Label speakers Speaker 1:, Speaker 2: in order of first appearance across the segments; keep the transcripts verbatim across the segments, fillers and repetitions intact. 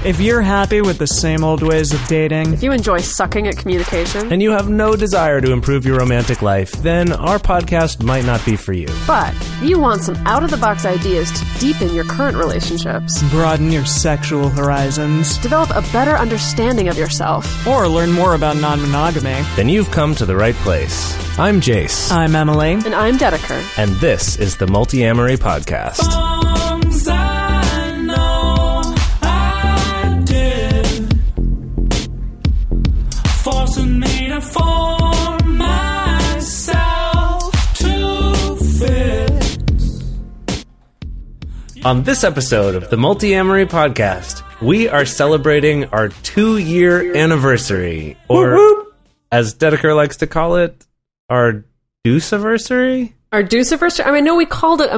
Speaker 1: If you're happy with the same old ways of dating,
Speaker 2: If you enjoy sucking at communication,
Speaker 3: and you have no desire to improve your romantic life, then our podcast might not be for you.
Speaker 2: but if you want some out-of-the-box ideas to deepen your current relationships,
Speaker 1: broaden your sexual horizons,
Speaker 2: develop a better understanding of yourself,
Speaker 1: or learn more about non-monogamy,
Speaker 3: Then you've come to the right place. I'm Jace,
Speaker 1: I'm Emily.
Speaker 2: and I'm Dedeker.
Speaker 3: and this is the Multi-Amory Podcast.
Speaker 4: Songs I know I did, forcing me to form myself to fit.
Speaker 3: On this episode of the Multi-Amory Podcast, we are celebrating our two-year anniversary, or as Dedeker likes to call it, our deuce-aversary?
Speaker 2: Our deuce-aversary? I mean, I know we called it a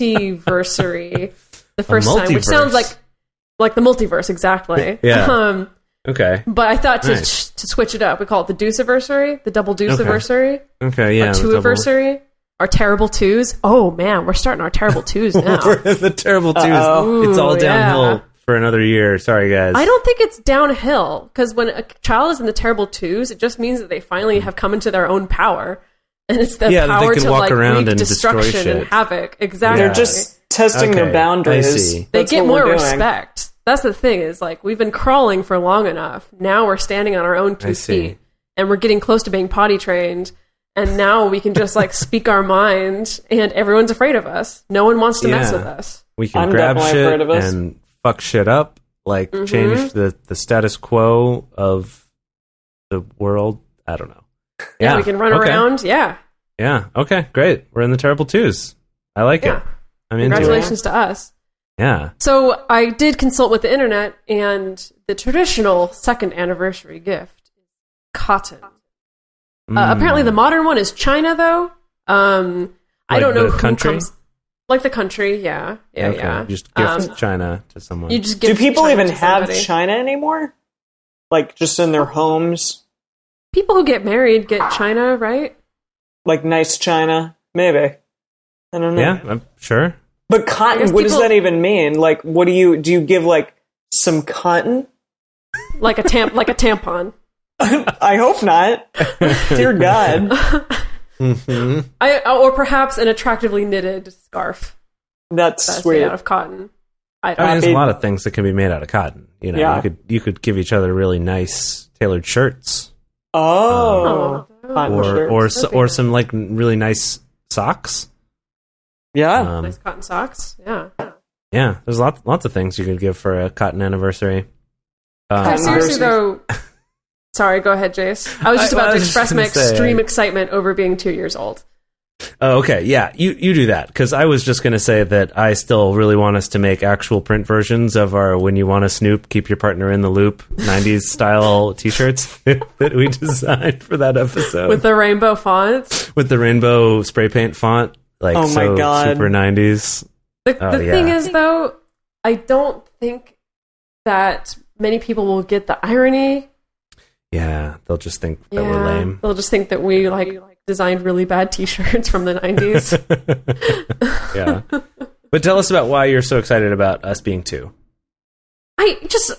Speaker 2: multiversary the first time, which
Speaker 3: multiverse.
Speaker 2: sounds like like the multiverse, exactly.
Speaker 3: Yeah.
Speaker 2: Um,
Speaker 3: Okay.
Speaker 2: but I thought to
Speaker 3: Nice.
Speaker 2: to switch it up, we call it the deuce-aversary, the double deuce-aversary,
Speaker 3: Okay, yeah.
Speaker 2: our
Speaker 3: the
Speaker 2: two-aversary, our terrible twos. Oh, man, we're starting our terrible twos now.
Speaker 3: double- We're in the terrible twos.
Speaker 2: Uh-oh.
Speaker 3: It's all
Speaker 2: Ooh,
Speaker 3: downhill
Speaker 2: yeah.
Speaker 3: for another year. Sorry, guys.
Speaker 2: I don't think it's downhill, because when a child is in the terrible twos, it just means that they finally have come into their own power. And it's the
Speaker 3: Yeah, that they
Speaker 2: power
Speaker 3: can
Speaker 2: to
Speaker 3: walk
Speaker 2: like
Speaker 3: around
Speaker 2: wreak
Speaker 3: and destroy
Speaker 2: destruction
Speaker 3: shit.
Speaker 2: and havoc. Exactly.
Speaker 3: Yeah.
Speaker 5: They're just testing
Speaker 3: Okay,
Speaker 5: their boundaries.
Speaker 3: I see.
Speaker 2: They
Speaker 5: That's
Speaker 2: get
Speaker 5: what
Speaker 2: more
Speaker 5: we're doing.
Speaker 2: respect. That's the thing, is like we've been crawling for long enough. Now we're standing on our own
Speaker 3: I
Speaker 2: two
Speaker 3: see.
Speaker 2: feet, and we're getting close to being potty trained. And now we can just like speak our mind, and everyone's afraid of us. No one wants to mess
Speaker 3: Yeah.
Speaker 2: with us.
Speaker 3: We can
Speaker 5: I'm
Speaker 3: grab
Speaker 5: definitely
Speaker 3: shit
Speaker 5: afraid of us.
Speaker 3: and fuck shit up, like
Speaker 2: Mm-hmm.
Speaker 3: change the, the status quo of the world. I don't know.
Speaker 2: Yeah, we can run
Speaker 3: okay.
Speaker 2: around. Yeah,
Speaker 3: Yeah. Okay. Great. We're in the terrible twos. I like
Speaker 2: yeah.
Speaker 3: it. I'm into it.
Speaker 2: Congratulations to us.
Speaker 3: Yeah.
Speaker 2: So I did consult with the internet, and the traditional second anniversary gift is cotton. Uh,
Speaker 3: Mm.
Speaker 2: apparently, the modern one is China, though. Um, I
Speaker 3: Like
Speaker 2: don't know
Speaker 3: the
Speaker 2: who
Speaker 3: country?
Speaker 2: comes. Like the country, yeah, yeah,
Speaker 3: Okay.
Speaker 2: yeah.
Speaker 3: Just gift
Speaker 2: Um,
Speaker 3: China to someone.
Speaker 2: You just
Speaker 5: Do
Speaker 2: give
Speaker 5: people
Speaker 2: China
Speaker 5: even
Speaker 2: to
Speaker 5: have
Speaker 2: somebody.
Speaker 5: China anymore? Like just in their homes?
Speaker 2: People who get married get China, right?
Speaker 5: Like nice China? Maybe. I don't know.
Speaker 3: yeah. I'm sure.
Speaker 5: But
Speaker 2: I
Speaker 5: cotton,
Speaker 2: guess
Speaker 5: what does
Speaker 2: people-
Speaker 5: that even mean? Like, what do you, do you give like some cotton?
Speaker 2: Like a tam- like a tampon.
Speaker 5: I hope not. Dear God.
Speaker 3: Mm-hmm.
Speaker 2: I or perhaps an attractively knitted scarf
Speaker 5: That's
Speaker 2: that's
Speaker 5: sweet.
Speaker 2: made out of cotton. I
Speaker 3: I
Speaker 2: don't
Speaker 3: mean, there's
Speaker 5: Happy-
Speaker 3: a lot of things that can be made out of cotton. You know,
Speaker 5: Yeah.
Speaker 3: you could you could give each other really nice tailored shirts,
Speaker 5: Oh.
Speaker 2: Oh.
Speaker 5: Cotton
Speaker 3: or
Speaker 5: shirts.
Speaker 3: or
Speaker 2: That'd be
Speaker 3: or
Speaker 2: nice.
Speaker 3: some like really nice socks.
Speaker 5: Yeah.
Speaker 3: Um,
Speaker 2: nice cotton socks. Yeah.
Speaker 3: yeah, there's lots lots of things you could give for a cotton anniversary. Um,
Speaker 2: Uh, seriously
Speaker 5: versus-
Speaker 2: though, sorry, go ahead, Jace. I was just
Speaker 3: I- well,
Speaker 2: about
Speaker 3: I
Speaker 2: to
Speaker 3: was just
Speaker 2: express my
Speaker 3: gonna say,
Speaker 2: extreme
Speaker 3: I-
Speaker 2: excitement over being two years old.
Speaker 3: Oh, okay, yeah, you you do that because I was just going to say that I still really want us to make actual print versions of our "When You Want to Snoop, Keep Your Partner in the Loop" nineties style T-shirts that we designed for that episode
Speaker 2: With the rainbow font.
Speaker 3: with the rainbow spray paint font, like
Speaker 5: Oh my
Speaker 3: so
Speaker 5: God.
Speaker 3: super nineties.
Speaker 2: The,
Speaker 3: Oh,
Speaker 2: the
Speaker 3: yeah.
Speaker 2: thing is, though, I don't think that many people will get the irony.
Speaker 3: Yeah, they'll just think that
Speaker 2: Yeah,
Speaker 3: we're lame.
Speaker 2: they'll just think that we like designed really bad T-shirts from the nineties.
Speaker 3: Yeah, but tell us about why you're so excited about us being two.
Speaker 2: I just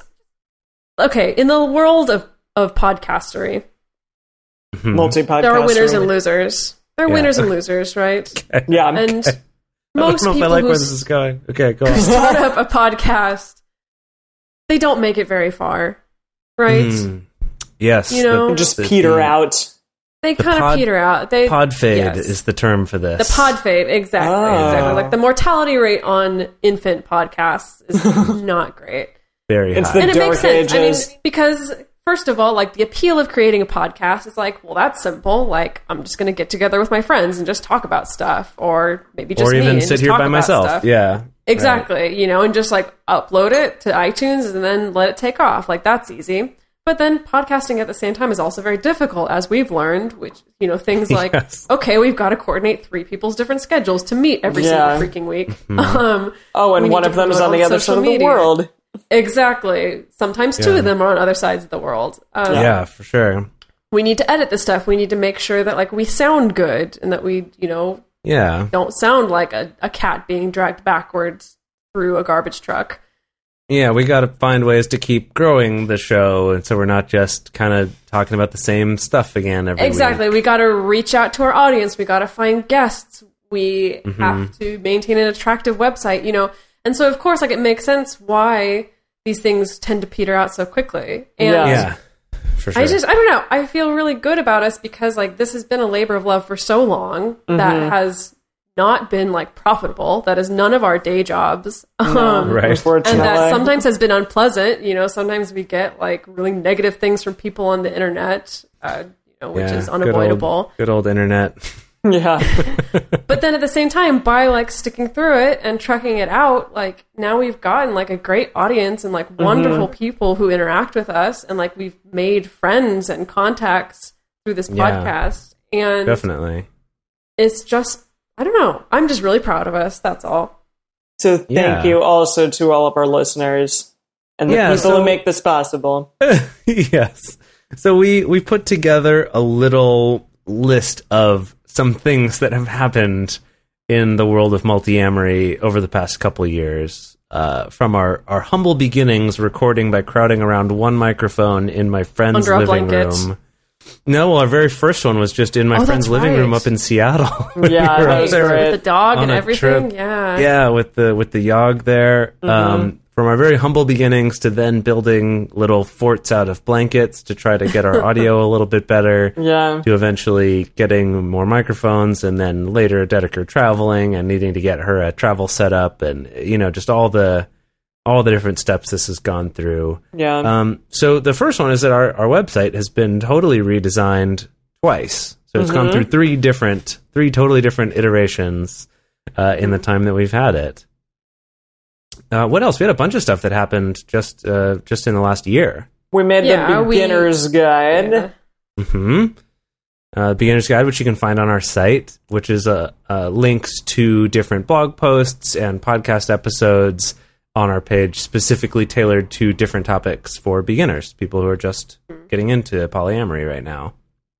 Speaker 2: okay in the world of of podcastery,
Speaker 5: Multi-podcast.
Speaker 2: there are winners and losers. There are
Speaker 3: Yeah.
Speaker 2: winners and losers, right?
Speaker 5: Yeah. I'm-
Speaker 2: And
Speaker 3: I don't
Speaker 2: most
Speaker 3: know if I
Speaker 2: people
Speaker 3: like
Speaker 2: who
Speaker 3: where this is going. Okay, go on.
Speaker 2: start up a podcast, they don't make it very far, right?
Speaker 3: Mm, yes,
Speaker 2: You know-
Speaker 5: just
Speaker 3: the-
Speaker 5: peter
Speaker 3: the
Speaker 5: out.
Speaker 2: They
Speaker 3: The
Speaker 2: kind of
Speaker 3: pod-
Speaker 2: peter out. They
Speaker 3: Pod fade
Speaker 2: yes.
Speaker 3: is the term for this.
Speaker 2: the pod fade, exactly,
Speaker 5: Oh.
Speaker 2: exactly. Like the mortality rate on infant podcasts is not great.
Speaker 3: very
Speaker 5: It's
Speaker 3: high.
Speaker 5: the
Speaker 2: And it
Speaker 5: dark
Speaker 2: makes sense.
Speaker 5: ages.
Speaker 2: I mean, because first of all, like the appeal of creating a podcast is like, well, that's simple. Like, I'm just going to get together with my friends and just talk about stuff, or maybe just
Speaker 3: or
Speaker 2: me
Speaker 3: even
Speaker 2: and
Speaker 3: sit
Speaker 2: just
Speaker 3: here
Speaker 2: talk
Speaker 3: by
Speaker 2: about
Speaker 3: myself.
Speaker 2: stuff.
Speaker 3: Yeah,
Speaker 2: Exactly. You know, and just like upload it to iTunes and then let it take off. Like that's easy. But then podcasting at the same time is also very difficult, as we've learned, which, you know, things like,
Speaker 3: Yes.
Speaker 2: okay, we've got to coordinate three people's different schedules to meet every
Speaker 5: Yeah.
Speaker 2: single freaking week.
Speaker 3: Mm-hmm.
Speaker 2: Um,
Speaker 5: Oh,
Speaker 2: we
Speaker 5: and
Speaker 2: need
Speaker 5: one
Speaker 2: to
Speaker 5: of them is
Speaker 2: promote
Speaker 5: on the
Speaker 2: on
Speaker 5: other side
Speaker 2: social
Speaker 5: of the
Speaker 2: media.
Speaker 5: world.
Speaker 2: exactly. Sometimes two
Speaker 3: Yeah.
Speaker 2: of them are on other sides of the world. Um,
Speaker 3: yeah, for sure.
Speaker 2: we need to edit this stuff. We need to make sure that like we sound good and that we, you know,
Speaker 3: Yeah,
Speaker 2: don't sound like a, a cat being dragged backwards through a garbage truck.
Speaker 3: Yeah, we got to find ways to keep growing the show, and so we're not just kind of talking about the same stuff again every
Speaker 2: Exactly.
Speaker 3: week.
Speaker 2: We got to reach out to our audience. We got to find guests. We
Speaker 3: Mm-hmm.
Speaker 2: have to maintain an attractive website, you know. And so, of course, like it makes sense why these things tend to peter out so quickly. And
Speaker 5: Yeah.
Speaker 3: Yeah, for sure.
Speaker 2: I just, I don't know. I feel really good about us because like this has been a labor of love for so long that has not been like profitable. That is none of our day jobs. Um,
Speaker 3: right.
Speaker 5: Unfortunately.
Speaker 2: and that sometimes has been unpleasant. You know, sometimes we get like really negative things from people on the internet, uh, you know, which
Speaker 3: Yeah,
Speaker 2: is
Speaker 3: good old-
Speaker 2: unavoidable.
Speaker 3: Good old, internet.
Speaker 5: Yeah.
Speaker 2: But then at the same time, by like sticking through it and trucking it out, like now we've gotten like a great audience and like wonderful people who interact with us, and like we've made friends and contacts through this
Speaker 3: Yeah.
Speaker 2: podcast. And
Speaker 3: Definitely.
Speaker 2: it's just, I don't know. I'm just really proud of us. That's all.
Speaker 5: So thank
Speaker 3: Yeah.
Speaker 5: you also to all of our listeners and the
Speaker 3: Yeah,
Speaker 5: people
Speaker 3: so-
Speaker 5: who make this possible.
Speaker 3: Yes. So we we put together a little list of some things that have happened in the world of multi-amory over the past couple of years. Uh, from our, our humble beginnings, recording by crowding around one microphone in my friend's
Speaker 2: Under a
Speaker 3: living
Speaker 2: blanket.
Speaker 3: room. No, well, our very first one was just in my
Speaker 2: Oh,
Speaker 3: friend's
Speaker 2: that's
Speaker 3: living room
Speaker 2: right.
Speaker 3: up in Seattle. We
Speaker 5: Yeah,
Speaker 3: were
Speaker 5: that
Speaker 3: up
Speaker 5: was
Speaker 3: there
Speaker 5: great.
Speaker 2: The dog
Speaker 3: on
Speaker 2: and
Speaker 3: a
Speaker 2: everything.
Speaker 3: trip.
Speaker 2: Yeah.
Speaker 3: Yeah, with the with the Yog there.
Speaker 2: Mm-hmm.
Speaker 3: Um, from our very humble beginnings to then building little forts out of blankets to try to get our audio a little bit better.
Speaker 5: Yeah.
Speaker 3: To eventually getting more microphones, and then later Dedeker traveling and needing to get her a travel setup, and you know, just all the all the different steps this has gone through.
Speaker 5: Yeah.
Speaker 3: Um, so the first one is that our, our website has been totally redesigned twice. So it's gone through three different, three totally different iterations uh, in the time that we've had it. Uh, what else? We had a bunch of stuff that happened just uh, just in the last year.
Speaker 5: we made
Speaker 2: Yeah,
Speaker 5: the
Speaker 2: we-
Speaker 5: beginner's guide.
Speaker 2: Yeah.
Speaker 3: Hmm. Uh, Beginner's Guide, which you can find on our site, which is uh, uh, links to different blog posts and podcast episodes on our page, specifically tailored to different topics for beginners, people who are just getting into polyamory right now.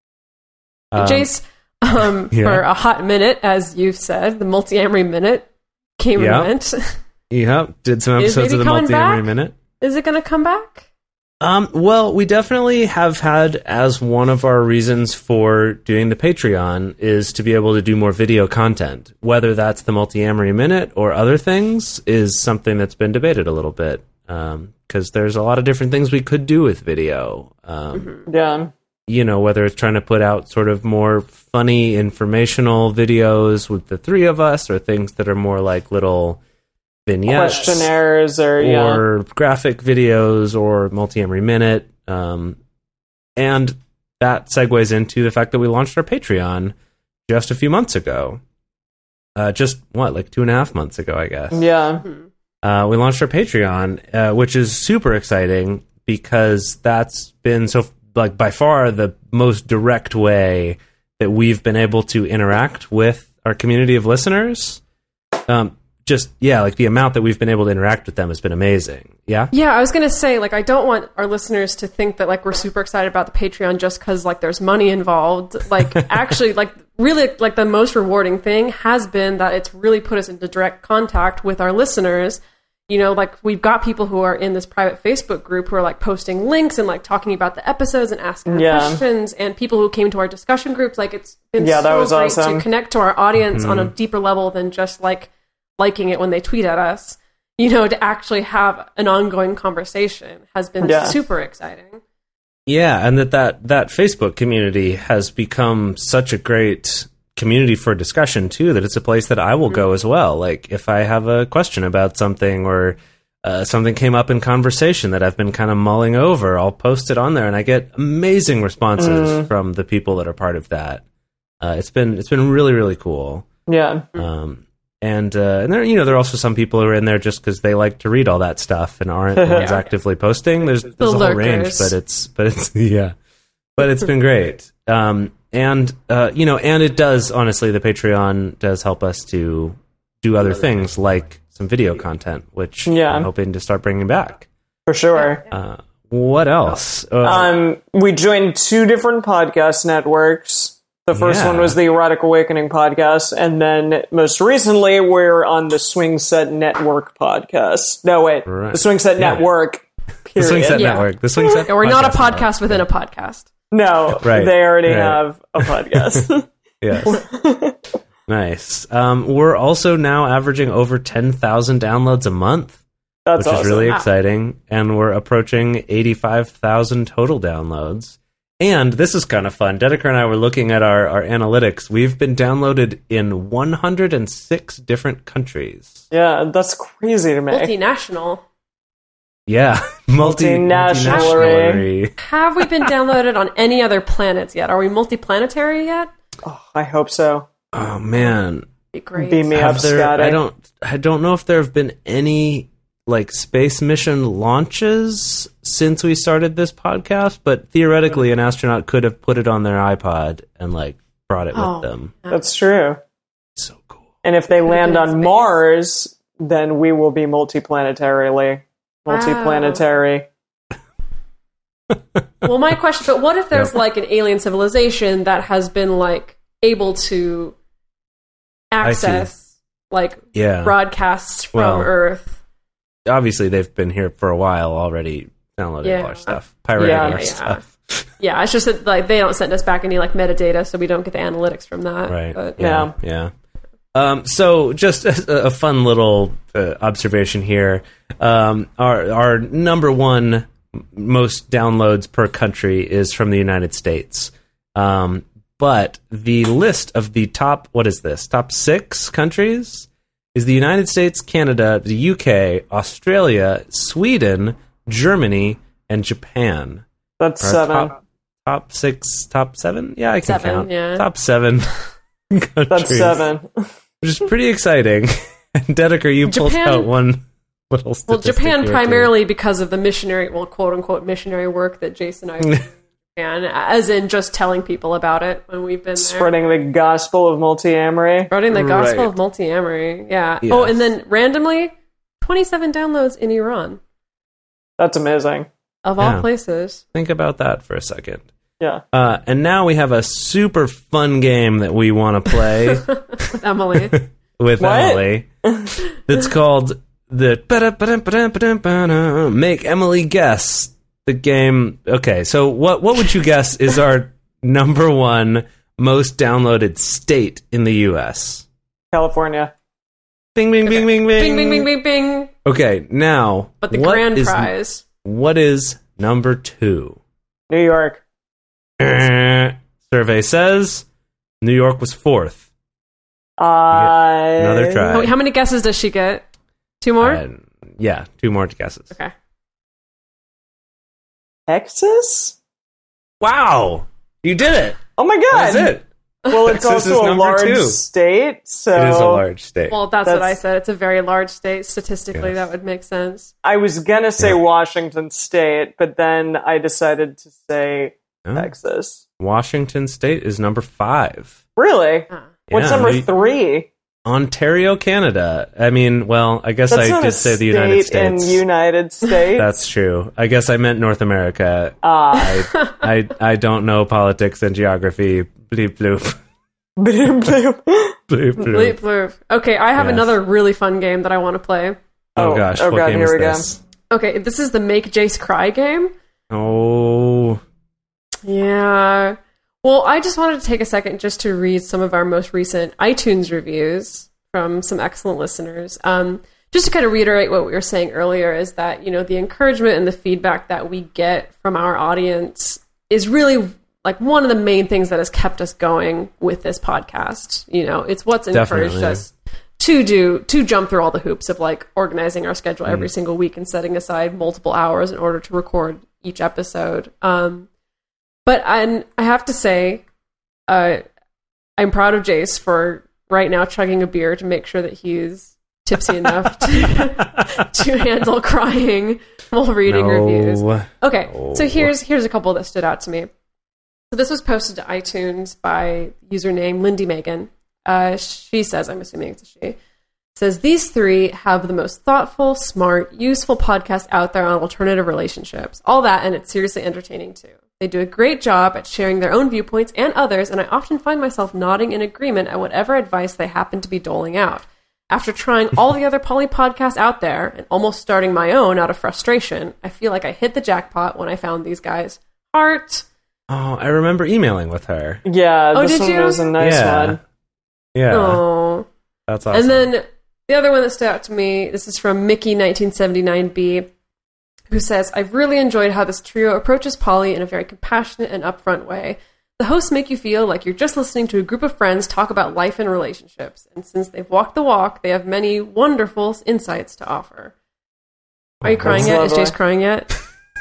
Speaker 3: Um,
Speaker 2: Jace, um,
Speaker 3: yeah.
Speaker 2: for a hot minute, as you've said, the multi-amory minute came
Speaker 3: Yeah.
Speaker 2: and went.
Speaker 3: Yeah, did some
Speaker 2: Is
Speaker 3: episodes
Speaker 2: maybe
Speaker 3: of the
Speaker 2: coming
Speaker 3: Multi-Amory
Speaker 2: back?
Speaker 3: Minute.
Speaker 2: Is it going to come back?
Speaker 3: Um, well, we definitely have had as one of our reasons for doing the Patreon is to be able to do more video content. Whether that's the Multi-Amory Minute or other things is something that's been debated a little bit. Um, because there's a lot of different things we could do with video. Um,
Speaker 5: Yeah.
Speaker 3: you know, whether it's trying to put out sort of more funny, informational videos with the three of us, or things that are more like little vignettes,
Speaker 5: Questionnaires or, yeah.
Speaker 3: or graphic videos, or Multi-Amory Minute. Um, and that segues into the fact that we launched our Patreon just a few months ago. Uh, just, what, like two and a half months ago, I guess.
Speaker 5: Yeah.
Speaker 3: Uh, we launched our Patreon, uh, which is super exciting because that's been so like by far the most direct way that we've been able to interact with our community of listeners. Um, just yeah, like the amount that we've been able to interact with them has been amazing. Yeah,
Speaker 2: Yeah, I was going to say, like, I don't want our listeners to think that, like, we're super excited about the Patreon just because, like, there's money involved. Like, actually, like, really, like, the most rewarding thing has been that it's really put us into direct contact with our listeners. You know, like, we've got people who are in this private Facebook group who are, like, posting links and, like, talking about the episodes and asking
Speaker 5: Yeah.
Speaker 2: questions, and people who came to our discussion groups. Like, it's been
Speaker 5: Yeah, that
Speaker 2: so
Speaker 5: was
Speaker 2: great
Speaker 5: awesome.
Speaker 2: to connect to our audience on a deeper level than just, like, liking it when they tweet at us. You know, to actually have an ongoing conversation has been
Speaker 5: Yeah.
Speaker 2: super exciting.
Speaker 3: yeah, and that, that that Facebook community has become such a great community for discussion too, that it's a place that I will go as well. Like if I have a question about something, or uh, something came up in conversation that I've been kind of mulling over, I'll post it on there, and I get amazing responses from the people that are part of that. Uh, it's been it's been really really cool.
Speaker 5: Yeah.
Speaker 3: Um, and uh, and there you know there are also some people who are in there just because they like to read all that stuff and aren't the ones actively posting. There's there's a whole range,
Speaker 2: lurkers.
Speaker 3: but it's but it's yeah, but it's been great. Um, and uh, you know, and it does honestly, the Patreon does help us to do other things like some video content, which
Speaker 5: Yeah.
Speaker 3: I'm hoping to start bringing back.
Speaker 5: For sure.
Speaker 3: Uh, what else? Uh,
Speaker 5: Um, we joined two different podcast networks. The first
Speaker 3: Yeah.
Speaker 5: one was the Erotic Awakening podcast, and then most recently we're on the Swing Set Network podcast. No, wait,
Speaker 3: Right.
Speaker 5: the Swing Set
Speaker 3: Yeah.
Speaker 5: Network.
Speaker 3: The
Speaker 5: Period.
Speaker 3: Swing Set
Speaker 2: Yeah.
Speaker 3: Network. The Swing Set.
Speaker 2: Yeah, we're not a
Speaker 3: Network.
Speaker 2: podcast within a podcast.
Speaker 5: No,
Speaker 3: Right.
Speaker 5: they already
Speaker 3: Right.
Speaker 5: have a podcast.
Speaker 3: Yes. Nice. Um, we're also now averaging over ten thousand downloads a month,
Speaker 5: That's
Speaker 3: which
Speaker 5: awesome.
Speaker 3: is really
Speaker 2: Wow.
Speaker 3: exciting. And we're approaching eighty-five thousand total downloads. And this is kind of fun. Dedeker and I were looking at our, our analytics. We've been downloaded in one hundred six different countries.
Speaker 5: Yeah, that's crazy to me.
Speaker 2: Multinational.
Speaker 3: Yeah. Multi-
Speaker 5: Multinational.
Speaker 3: multinational.
Speaker 2: Have we been downloaded on any other planets yet? Are we multiplanetary yet?
Speaker 5: Oh, I hope so.
Speaker 3: Oh, man.
Speaker 2: Be great.
Speaker 5: Beam me up,
Speaker 3: Have there,
Speaker 5: Scotty.
Speaker 3: I don't I don't know if there have been any like space mission launches since we started this podcast, but theoretically an astronaut could have put it on their iPod and like brought it
Speaker 2: Oh.
Speaker 3: with them.
Speaker 5: That's true.
Speaker 3: So cool.
Speaker 5: And if they land
Speaker 2: been in
Speaker 5: on
Speaker 2: space.
Speaker 5: Mars, then we will be multiplanetarily.
Speaker 2: Wow.
Speaker 5: Multiplanetary.
Speaker 2: Well, my question, but what if there's
Speaker 3: Yep.
Speaker 2: like an alien civilization that has been like able to access like
Speaker 3: Yeah.
Speaker 2: broadcasts from
Speaker 3: Well,
Speaker 2: Earth?
Speaker 3: Obviously they've been here for a while already downloading
Speaker 2: Yeah.
Speaker 3: all our stuff. Pirating
Speaker 5: Yeah.
Speaker 3: our
Speaker 2: Yeah.
Speaker 3: stuff.
Speaker 2: Yeah, it's just that like they don't send us back any like metadata, so we don't get the analytics from that.
Speaker 3: Right.
Speaker 2: But,
Speaker 3: Yeah. Yeah. Um, so just a, a fun little uh, observation here. Um, our our number one most downloads per country is from the United States. Um, but the list of the top, what is this? Top six countries is the United States, Canada, the U K, Australia, Sweden, Germany, and Japan.
Speaker 5: That's
Speaker 3: Our
Speaker 5: seven.
Speaker 3: Top, top six, top seven? Yeah, I can
Speaker 2: Seven,
Speaker 3: count.
Speaker 2: yeah.
Speaker 3: Top seven. countries,
Speaker 5: That's seven.
Speaker 3: which is pretty exciting. And Dedeker, you pulled
Speaker 2: Japan-
Speaker 3: out one little
Speaker 2: Well,
Speaker 3: statistic
Speaker 2: Japan
Speaker 3: here, too.
Speaker 2: primarily because of the missionary, well, quote unquote missionary work that Jason and I do in Japan, as in just telling people about it when we've been there.
Speaker 5: Spreading the gospel of multi-amory.
Speaker 2: Spreading the gospel
Speaker 3: Right.
Speaker 2: of multi-amory. Yeah.
Speaker 3: Yes.
Speaker 2: Oh, and then randomly, twenty-seven downloads in Iran,
Speaker 5: That's amazing.
Speaker 2: of
Speaker 3: Yeah.
Speaker 2: all places.
Speaker 3: Think about that for a second.
Speaker 5: Yeah.
Speaker 3: Uh, and now we have a super fun game that we want to play
Speaker 2: With Emily.
Speaker 3: with
Speaker 5: What?
Speaker 3: Emily. That's called the Make Emily Guess. The game. Okay, so what what would you guess is our number one most downloaded state in the U S?
Speaker 5: California.
Speaker 3: Bing, bing, bing, bing, bing,
Speaker 2: Bing, bing, bing, bing, bing.
Speaker 3: Okay, now,
Speaker 2: But the
Speaker 3: what
Speaker 2: grand
Speaker 3: is-
Speaker 2: prize.
Speaker 3: What is number two?
Speaker 5: New York.
Speaker 3: Eh, Survey says New York was fourth.
Speaker 5: I...
Speaker 3: Another try.
Speaker 2: Oh, how many guesses does she get? Two more?
Speaker 3: Uh, yeah, two more guesses.
Speaker 2: Okay.
Speaker 5: Texas?
Speaker 3: Wow, you did it.
Speaker 5: Oh my god.
Speaker 3: That's it.
Speaker 5: Well, it's
Speaker 3: Texas is
Speaker 5: also a
Speaker 3: number
Speaker 5: large
Speaker 3: two.
Speaker 5: state, so
Speaker 3: It is a large state.
Speaker 2: Well, that's, what I
Speaker 5: That's-
Speaker 2: said. It's a very large state. Statistically,
Speaker 3: Yes.
Speaker 2: that would make sense.
Speaker 5: I was gonna say
Speaker 3: Yeah.
Speaker 5: Washington State, but then I decided to say
Speaker 3: Oh,
Speaker 5: Texas.
Speaker 3: Washington State is number five.
Speaker 5: Really?
Speaker 2: Huh.
Speaker 5: What's
Speaker 3: Yeah,
Speaker 5: number
Speaker 3: New-
Speaker 5: three?
Speaker 3: Ontario, Canada. I mean, well, I guess
Speaker 5: That's
Speaker 3: I
Speaker 5: not
Speaker 3: did
Speaker 5: a
Speaker 3: say the
Speaker 5: state
Speaker 3: United States.
Speaker 5: in United States.
Speaker 3: That's true. I guess I meant North America.
Speaker 5: Ah.
Speaker 3: I, I I don't know politics and geography. Bleep bloop.
Speaker 5: Bloop, bloop.
Speaker 3: Bloop
Speaker 2: Bleep,
Speaker 3: bloop.
Speaker 2: bloop. Okay, I have
Speaker 3: Yes.
Speaker 2: another really fun game that I want to play.
Speaker 3: Oh
Speaker 5: Oh,
Speaker 3: gosh,
Speaker 5: oh
Speaker 3: what
Speaker 5: God,
Speaker 3: game
Speaker 5: here
Speaker 3: is
Speaker 5: we go.
Speaker 3: this?
Speaker 2: Okay, this is the Make Jace Cry game.
Speaker 3: Oh,
Speaker 2: Yeah. Well, I just wanted to take a second just to read some of our most recent iTunes reviews from some excellent listeners. Um, just to kind of reiterate what we were saying earlier is that, you know, the encouragement and the feedback that we get from our audience is really like one of the main things that has kept us going with this podcast. You know, it's what's encouraged
Speaker 3: Definitely.
Speaker 2: us to do, to jump through all the hoops of like organizing our schedule every single week and setting aside multiple hours in order to record each episode. Um, But I, I have to say, uh, I'm proud of Jace for right now chugging a beer to make sure that he's tipsy enough to, to handle crying while reading
Speaker 3: no.
Speaker 2: reviews. Okay,
Speaker 3: No.
Speaker 2: so here's here's a couple that stood out to me. So this was posted to iTunes by username Lindy Megan. Uh, she says, I'm assuming it's a she, says, these three have the most thoughtful, smart, useful podcast out there on alternative relationships. All that, and it's seriously entertaining too. They do a great job at sharing their own viewpoints and others, and I often find myself nodding in agreement at whatever advice they happen to be doling out. After trying all the other poly podcasts out there and almost starting my own out of frustration, I feel like I hit the jackpot when I found these guys. Heart.
Speaker 3: Oh, I remember emailing with her.
Speaker 5: Yeah,
Speaker 2: Oh,
Speaker 5: this
Speaker 2: did
Speaker 5: one
Speaker 2: you?
Speaker 5: was a nice
Speaker 3: Yeah.
Speaker 5: one.
Speaker 3: Yeah,
Speaker 2: Oh.
Speaker 3: that's awesome.
Speaker 2: And then the other one that stood out to me, this is from Mickey nineteen seventy-nine B, who says, I've really enjoyed how this trio approaches poly in a very compassionate and upfront way. The hosts make you feel like you're just listening to a group of friends talk about life and relationships. And since they've walked the walk, they have many wonderful insights to offer. Are you crying yet? Is
Speaker 5: lovely.
Speaker 2: Jace crying yet?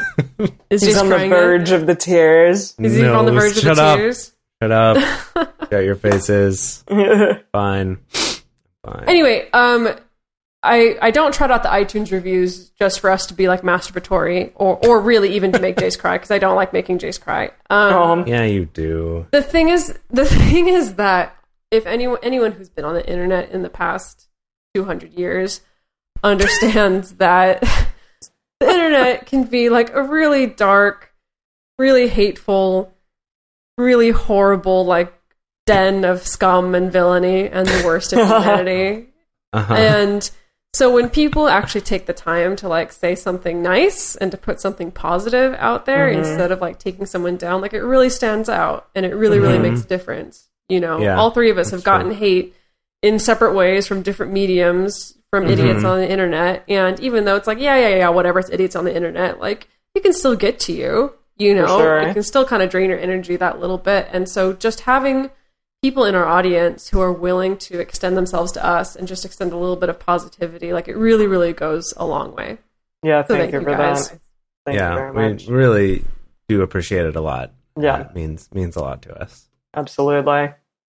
Speaker 2: Is
Speaker 5: He's
Speaker 2: Jace
Speaker 5: on the
Speaker 2: crying yet?
Speaker 5: verge of the tears.
Speaker 2: Is he
Speaker 3: No,
Speaker 2: on the verge of
Speaker 3: shut
Speaker 2: the
Speaker 3: up.
Speaker 2: tears?
Speaker 3: Shut up. Shut your faces. Fine. Fine.
Speaker 2: Anyway, um, I I don't trot out the iTunes reviews just for us to be like masturbatory or or really even to make Jace cry, because I don't like making Jace cry. Um,
Speaker 5: Um,
Speaker 3: Yeah, you do.
Speaker 2: the thing is, the thing is that if anyone anyone who's been on the internet in the past two hundred years understands that the internet can be like a really dark, really hateful, really horrible like den of scum and villainy and the worst of humanity.
Speaker 3: Uh-huh.
Speaker 2: And so when people actually take the time to like say something nice and to put something positive out there
Speaker 5: Mm-hmm.
Speaker 2: instead of like taking someone down, like it really stands out and it really, really
Speaker 3: Mhm.
Speaker 2: makes a difference. You know,
Speaker 3: Yeah,
Speaker 2: all three of us have
Speaker 3: that's
Speaker 2: gotten
Speaker 3: true.
Speaker 2: hate in separate ways from different mediums, from idiots
Speaker 3: Mhm.
Speaker 2: on the internet. And even though it's like, yeah, yeah, yeah, whatever, it's idiots on the internet, like it can still get to you, you know,
Speaker 5: sure.
Speaker 2: it can still kind of drain your energy that little bit. And so just having people in our audience who are willing to extend themselves to us and just extend a little bit of positivity, like it really, really goes a long way.
Speaker 5: yeah,
Speaker 2: So
Speaker 5: thank, you for
Speaker 2: guys.
Speaker 5: that. Thank
Speaker 3: yeah,
Speaker 5: you very
Speaker 3: we
Speaker 5: much.
Speaker 3: really do appreciate it a lot.
Speaker 5: Yeah.
Speaker 3: It means means a lot to us.
Speaker 5: Absolutely.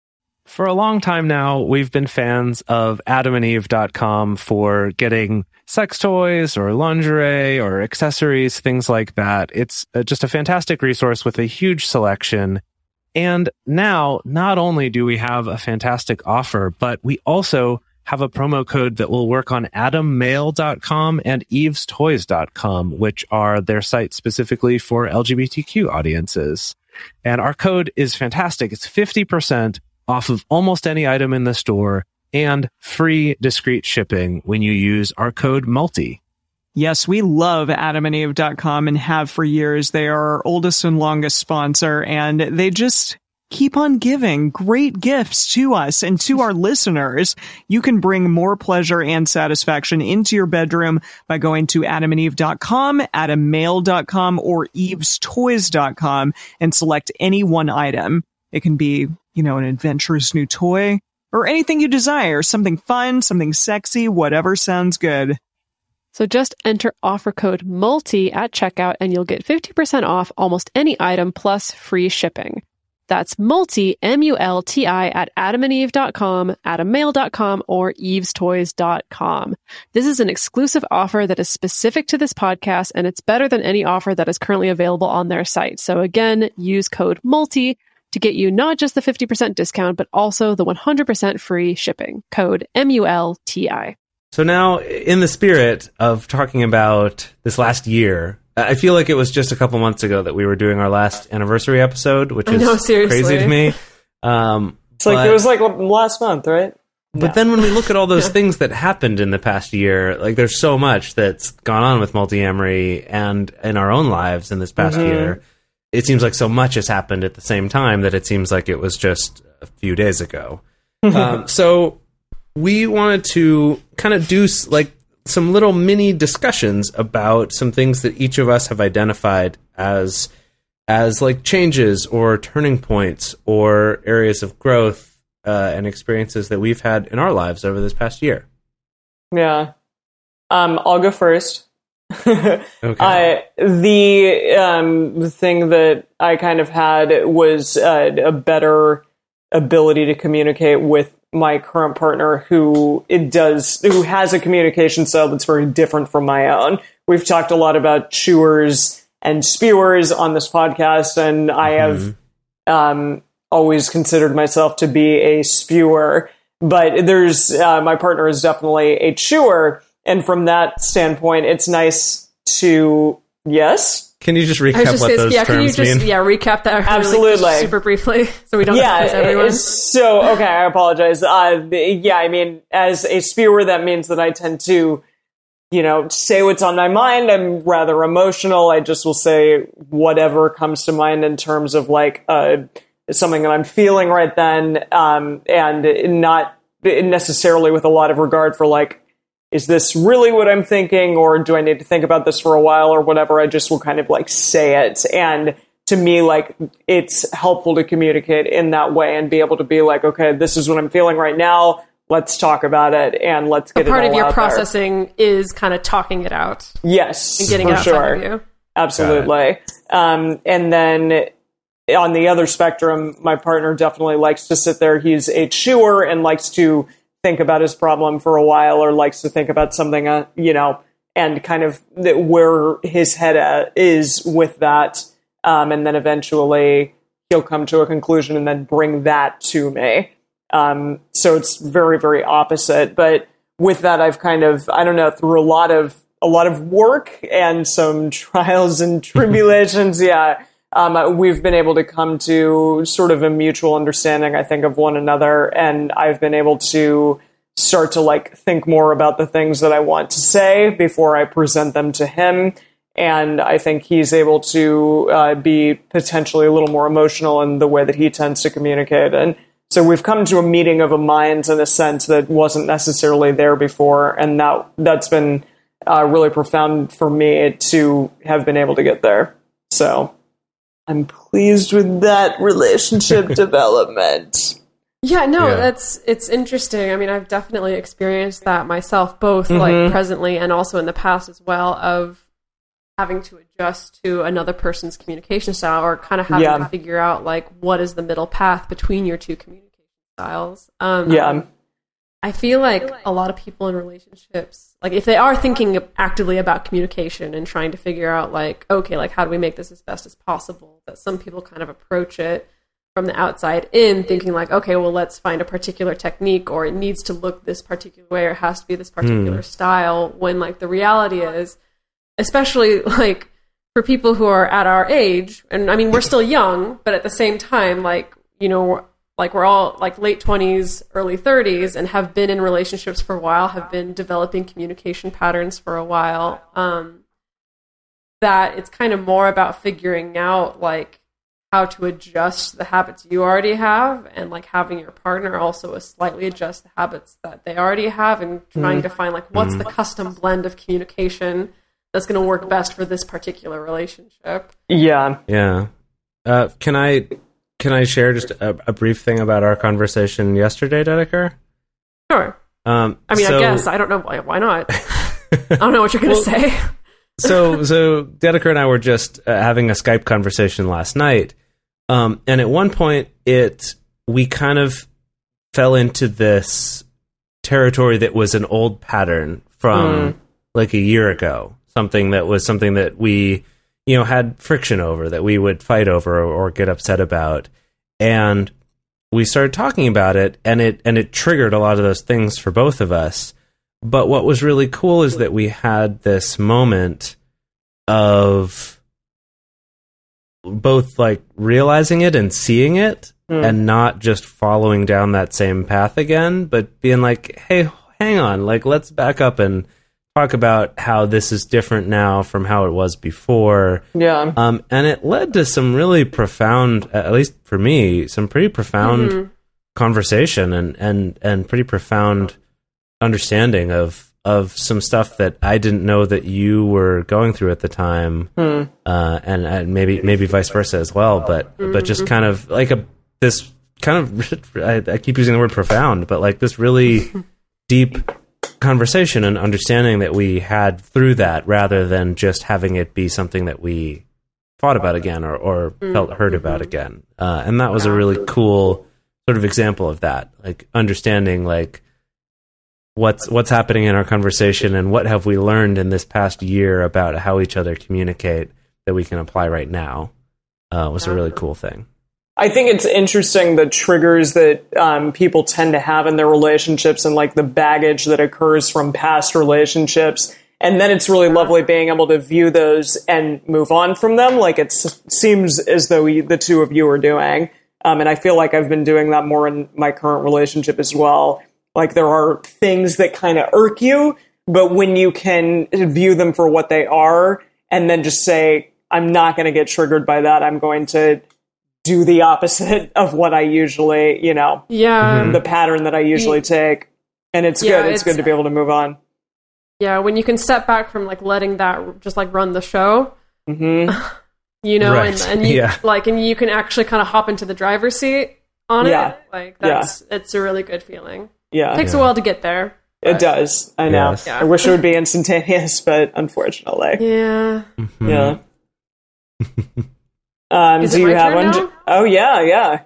Speaker 3: For a long time now, we've been fans of adam and eve dot com for getting sex toys or lingerie or accessories, things like that. It's uh, just a fantastic resource with a huge selection. And now, not only do we have a fantastic offer, but we also have a promo code that will work on adam mail dot com and eves toys dot com, which are their sites specifically for L G B T Q audiences. And our code is fantastic. It's fifty percent off of almost any item in the store and free discreet shipping when you use our code MULTI.
Speaker 6: Yes, we love adam and eve dot com and have for years. They are our oldest and longest sponsor, and they just keep on giving great gifts to us and to our listeners. You can bring more pleasure and satisfaction into your bedroom by going to adam and eve dot com, adam mail dot com, or eves toys dot com and select any one item. It can be, you know, an adventurous new toy or anything you desire, something fun, something sexy, whatever sounds good.
Speaker 2: So just enter offer code MULTI at checkout and you'll get fifty percent off almost any item plus free shipping. That's MULTI, M U L T I, at adam and eve dot com, adam mail dot com, or eves toys dot com. This is an exclusive offer that is specific to this podcast, and it's better than any offer that is currently available on their site. So again, use code MULTI to get you not just the fifty percent discount, but also the one hundred percent free shipping. Code M U L T I.
Speaker 3: So now, in the spirit of talking about this last year, I feel like it was just a couple months ago that we were doing our last anniversary episode, which
Speaker 2: I
Speaker 3: is
Speaker 2: know, seriously.
Speaker 3: crazy to me. Um,
Speaker 5: It's like
Speaker 3: but-
Speaker 5: it was like last month, right?
Speaker 3: But then when we look at all those things that happened in the past year, like there's so much that's gone on with multi-amory and in our own lives in this past
Speaker 5: Mhm.
Speaker 3: year. It seems like so much has happened at the same time that it seems like it was just a few days ago. um, so we wanted to kind of do s- like some little mini discussions about some things that each of us have identified as as like changes or turning points or areas of growth uh, and experiences that we've had in our lives over this past year.
Speaker 5: Yeah. Um, I'll go first.
Speaker 3: Okay.
Speaker 5: I, the um, the thing that I kind of had was uh, a better ability to communicate with my current partner, who it does, who has a communication style that's very different from my own. We've talked a lot about chewers and spewers on this podcast, and I have um, always considered myself to be a spewer. But there's uh, my partner is definitely a chewer. And from that standpoint, it's nice to, yes?
Speaker 3: can you just
Speaker 2: I was
Speaker 3: recap
Speaker 2: just
Speaker 3: what
Speaker 2: saying,
Speaker 3: those
Speaker 2: yeah, can you
Speaker 3: terms
Speaker 2: just
Speaker 3: mean?
Speaker 2: yeah recap that really
Speaker 5: Absolutely.
Speaker 2: super briefly so we don't
Speaker 5: Yeah,
Speaker 2: confuse everyone.
Speaker 5: it's- so okay, I apologize. Uh, yeah, I mean, as a spewer, that means that I tend to, you know, say what's on my mind. I'm rather emotional. I just will say whatever comes to mind in terms of like uh, something that I'm feeling right then, um, and not necessarily with a lot of regard for like, is this really what I'm thinking, or do I need to think about this for a while or whatever? I just will kind of like say it. And to me, like, it's helpful to communicate in that way and be able to be like, okay, this is what I'm feeling right now. Let's talk about it and let's get
Speaker 2: But part
Speaker 5: it all
Speaker 2: of your
Speaker 5: out
Speaker 2: processing is kind of talking it out
Speaker 5: there. Yes,
Speaker 2: and getting
Speaker 5: for
Speaker 2: it outside
Speaker 5: sure.
Speaker 2: of you.
Speaker 5: Absolutely. Um, and then on the other spectrum, my partner definitely likes to sit there. He's a chewer and likes to think about his problem for a while, or likes to think about something, uh, you know, and kind of th- where his head uh, is with that. Um, and then eventually he'll come to a conclusion and then bring that to me. Um, so it's very, very opposite. But with that, I've kind of, I don't know, through a lot of a lot of work and some trials and tribulations, yeah, um, we've been able to come to sort of a mutual understanding, I think, of one another. And I've been able to start to like think more about the things that I want to say before I present them to him. And I think he's able to uh, be potentially a little more emotional in the way that he tends to communicate. And so we've come to a meeting of a minds in a sense that wasn't necessarily there before. And that, that's been uh, really profound for me to have been able to get there. So I'm pleased with that relationship development.
Speaker 2: Yeah, no,
Speaker 3: Yeah.
Speaker 2: that's it's interesting. I mean, I've definitely experienced that myself, both
Speaker 5: Mm-hmm.
Speaker 2: like presently and also in the past as well, of having to adjust to another person's communication style, or kind of having
Speaker 5: Yeah.
Speaker 2: to figure out like what is the middle path between your two communication styles. Um,
Speaker 5: Yeah.
Speaker 2: I feel like a lot of people in relationships, like if they are thinking actively about communication and trying to figure out like, okay, like how do we make this as best as possible, that some people kind of approach it from the outside in, thinking like, okay, well, let's find a particular technique, or it needs to look this particular way, or it has to be this particular style, when like the reality is, especially like for people who are at our age, and I mean, we're still young, but at the same time, like, you know, like we're all like late twenties, early thirties, and have been in relationships for a while, have been developing communication patterns for a while, um, that it's kind of more about figuring out like how to adjust the habits you already have, and like having your partner also slightly adjust the habits that they already have, and trying to find like what's the custom blend of communication that's going to work best for this particular relationship.
Speaker 5: Yeah.
Speaker 3: Yeah. Uh, can I can I share just a, a brief thing about our conversation yesterday, Dedeker?
Speaker 2: Sure.
Speaker 3: Um,
Speaker 2: I mean,
Speaker 3: so,
Speaker 2: I guess I don't know why. Why not? I don't know what you're going to say.
Speaker 3: so so Dedeker and I were just uh, having a Skype conversation last night, um, and at one point it we kind of fell into this territory that was an old pattern from
Speaker 5: Mm.
Speaker 3: like a year ago. Something that was something that we, you know, had friction over, that we would fight over or, or get upset about. And we started talking about it, and it and it triggered a lot of those things for both of us. But what was really cool is that we had this moment of both like realizing it and seeing it,
Speaker 5: Mm.
Speaker 3: and not just following down that same path again, but being like, hey, hang on, like let's back up and talk about how this is different now from how it was before.
Speaker 5: Yeah.
Speaker 3: Um, and it led to some really profound, at least for me, some pretty profound
Speaker 2: Mhm.
Speaker 3: conversation and, and, and pretty profound understanding of, of some stuff that I didn't know that you were going through at the time.
Speaker 5: Hmm.
Speaker 3: Uh, and, and maybe, maybe vice versa as well. But, but just kind of like a, this kind of, I, I keep using the word profound, but like this really deep conversation and understanding that we had through that, rather than just having it be something that we thought about again or, or felt heard about again. Uh, and that was a really cool sort of example of that, like understanding like what's what's happening in our conversation and what have we learned in this past year about how each other communicate that we can apply right now. Uh, was a really cool thing.
Speaker 5: I think it's interesting the triggers that um, people tend to have in their relationships, and like the baggage that occurs from past relationships, And then it's really lovely being able to view those and move on from them. Like it seems as though we, the two of you are doing. Um, and I feel like I've been doing that more in my current relationship as well. Like there are things that kind of irk you, but when you can view them for what they are and then just say, I'm not going to get triggered by that. I'm going to do the opposite of what I usually, you know,
Speaker 2: Yeah.
Speaker 5: the pattern that I usually take. And it's
Speaker 2: Yeah,
Speaker 5: good. It's,
Speaker 2: it's-
Speaker 5: good to be able to move on.
Speaker 2: Yeah, when you can step back from like letting that just like run the show,
Speaker 5: Mm-hmm.
Speaker 2: you know,
Speaker 3: Right.
Speaker 2: and, and you
Speaker 3: Yeah.
Speaker 2: like, and you can actually kind of hop into the driver's seat on
Speaker 5: Yeah.
Speaker 2: it. Like that's, it's a really good feeling.
Speaker 5: Yeah,
Speaker 2: It takes a while to get there.
Speaker 5: it
Speaker 2: but-
Speaker 5: does. I know.
Speaker 3: Yes.
Speaker 2: Yeah.
Speaker 5: I wish it would be instantaneous, but unfortunately.
Speaker 2: Yeah.
Speaker 5: Yeah. um,
Speaker 2: Is
Speaker 5: do
Speaker 2: it
Speaker 5: you
Speaker 2: my
Speaker 5: have
Speaker 2: turn
Speaker 5: one?
Speaker 2: now?
Speaker 5: Jo- Oh, yeah, yeah.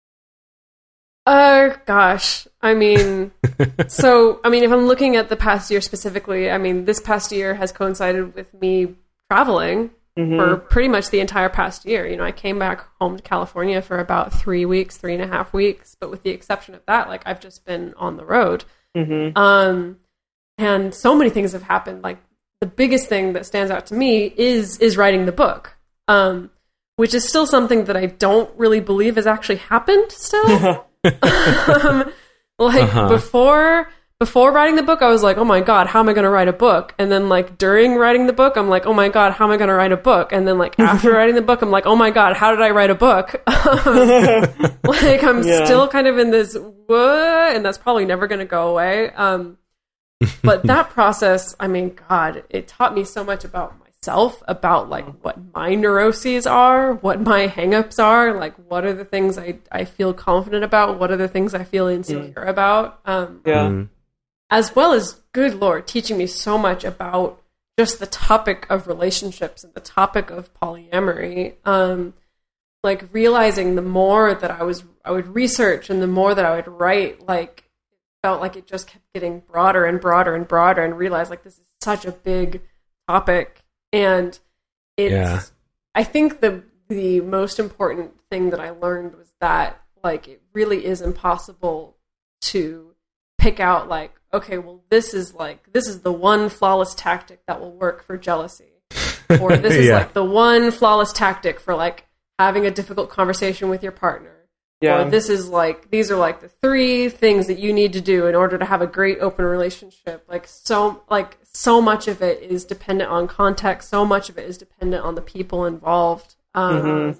Speaker 2: Uh, gosh. I mean, so, I mean, if I'm looking at the past year specifically, I mean, this past year has coincided with me traveling
Speaker 5: Mm-hmm.
Speaker 2: for pretty much the entire past year. You know, I came back home to California for about three weeks, three and a half weeks, but with the exception of that, like, I've just been on the road.
Speaker 5: Mm-hmm.
Speaker 2: Um, and so many things have happened. Like, the biggest thing that stands out to me is is writing the book, um, which is still something that I don't really believe has actually happened still. um, like
Speaker 3: Uh-huh.
Speaker 2: before before writing the book, I was like, oh my god, how am I going to write a book? And then like during writing the book, I'm like, oh my god, how am I going to write a book? And then like after writing the book, I'm like, oh my god, how did I write a book? Um, like I'm
Speaker 5: Yeah.
Speaker 2: still kind of in this what, and that's probably never going to go away. Um, but that process, I mean, God, it taught me so much about myself, about like what my neuroses are, what my hangups are, like what are the things I, I feel confident about, what are the things I feel insecure about. Um,
Speaker 5: Yeah.
Speaker 3: Mm.
Speaker 2: as well as, good Lord, teaching me so much about just the topic of relationships and the topic of polyamory. Um, like realizing the more that I was, I would research and the more that I would write, like felt like it just kept getting broader and broader and broader, and realized like this is such a big topic. And it's,
Speaker 3: Yeah.
Speaker 2: I think the the most important thing that I learned was that like it really is impossible to pick out like, okay, well this is like this is the one flawless tactic that will work for jealousy, or this is
Speaker 3: Yeah.
Speaker 2: like the one flawless tactic for like having a difficult conversation with your partner.
Speaker 5: Yeah.
Speaker 2: Or this is like, these are like the three things that you need to do in order to have a great open relationship. Like so, like so much of it is dependent on context. So much of it is dependent on the people involved. Um,
Speaker 5: Mhm.